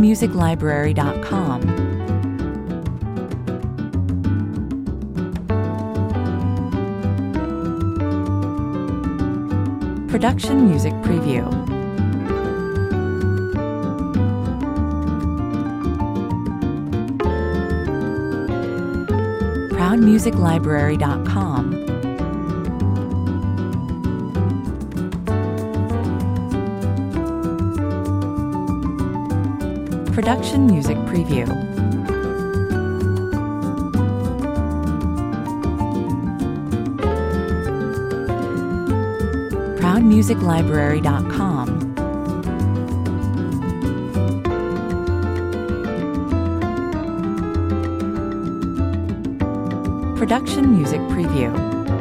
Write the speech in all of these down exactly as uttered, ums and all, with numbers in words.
proud music library dot com. Production Music Preview. proud music library dot com. Production Music Preview. proud music library dot com. Production Music Preview.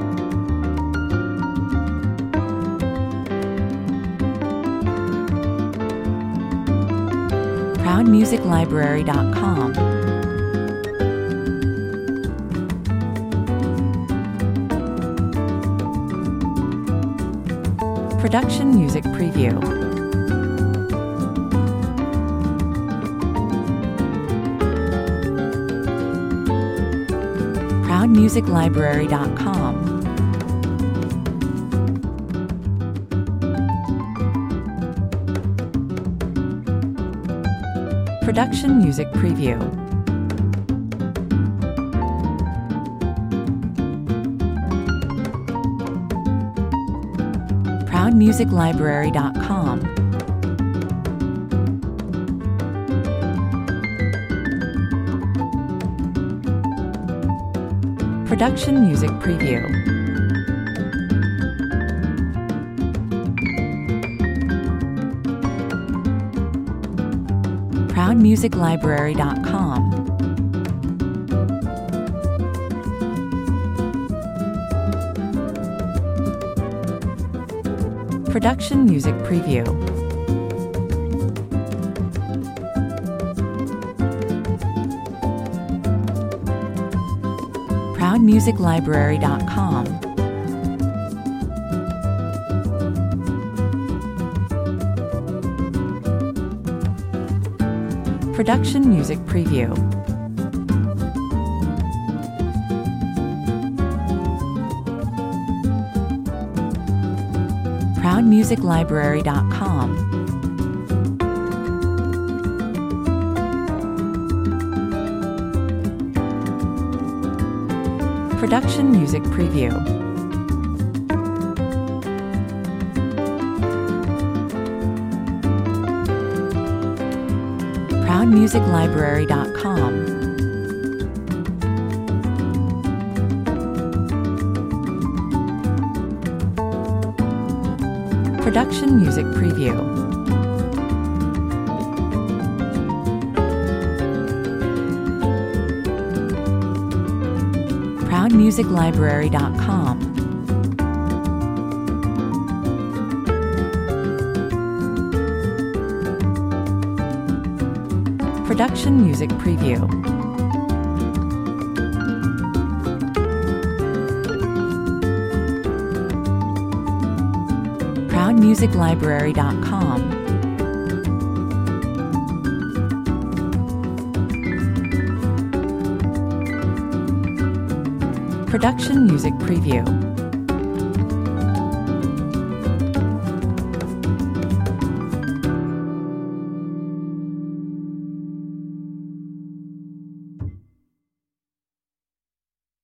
proud music library dot com. Production Music Preview. proud music library dot com. Production Music Preview. proud music library dot com. Production Music Preview. proud music library dot com. Production Music Preview. proud music library dot com. Production Music Preview. proud music library dot com. Production Music Preview. proud music library dot com. Production Music Preview. proud music library dot com. Production Music Preview. proud music library dot com. Production Music Preview.